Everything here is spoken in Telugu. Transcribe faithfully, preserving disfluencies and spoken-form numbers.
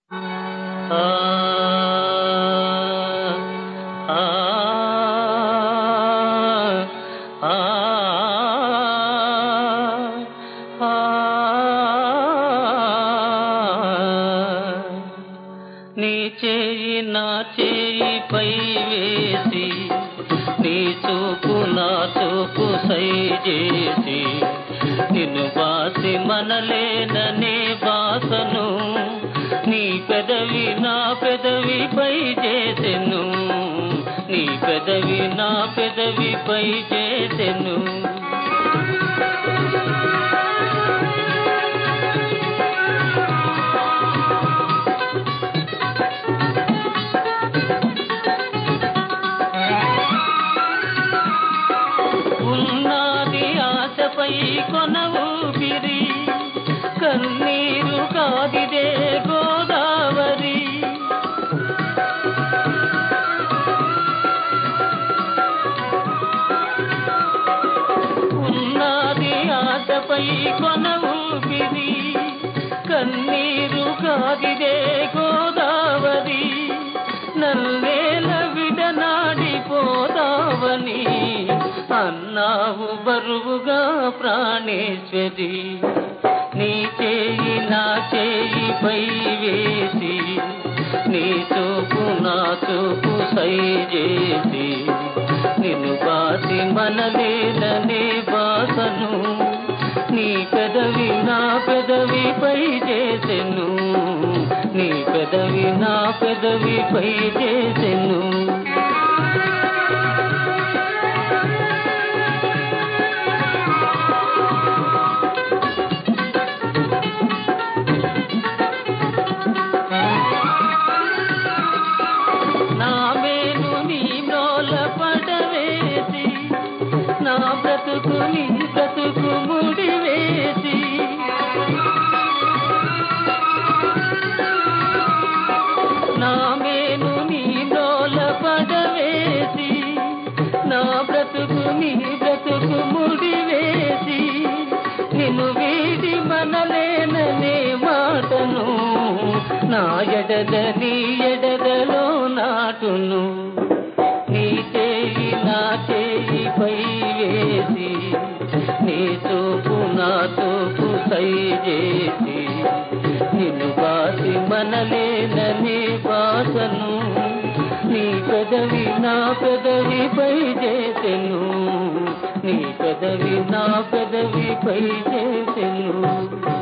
ఆ ఆ ఆ నీ చేయి నా చేయిపై వేసి నీ చూపు నా చూపు సై చేసి నిన్ను బాసి మనలేననే బాసను నీ పెదవి నా పెదవిపై చేసెను నీ పెదవి నా పెదవిపై చేసెను ఉన్నది ఆశపై కొన ఊపిరి కన్నీరు కాదిదే గోదావరి ఉన్నది ఆశపై కొన ఊపిరి కన్నీరు కాదిదే గోదావరి నల్లేల విడనాడిపోదావని అన్నావు బరువుగా ప్రాణేశ్వరి నీ చేయి నా చేయిపై వేసి నీ చూపు నా చూపు సై చేసి నిన్ను బాసి మనలేననే బాసను నీ పెదవి నా పెదవిపై చేసెను నీ పెదవి నా పెదవిపై చేసెను నా బ్రతుకు నీ బ్రతుకు ముడివేసి నా మేను నీ నోల పడవేసి నా బ్రతుకు నీ బ్రతుకు ముడివేసి నిన్ను వీడి మనలేననే మాటను నా ఎడద నీ ఎడదలో నాటును నీ చేయి నా చేయిపై వేసి నీ చూపు నా చూపు సై చేసి నిన్ను బాసి మనలేననే బాసను నీ పెదవి నా పెదవిపై చేసెను నీ పెదవి నా పెదవిపై చేసెను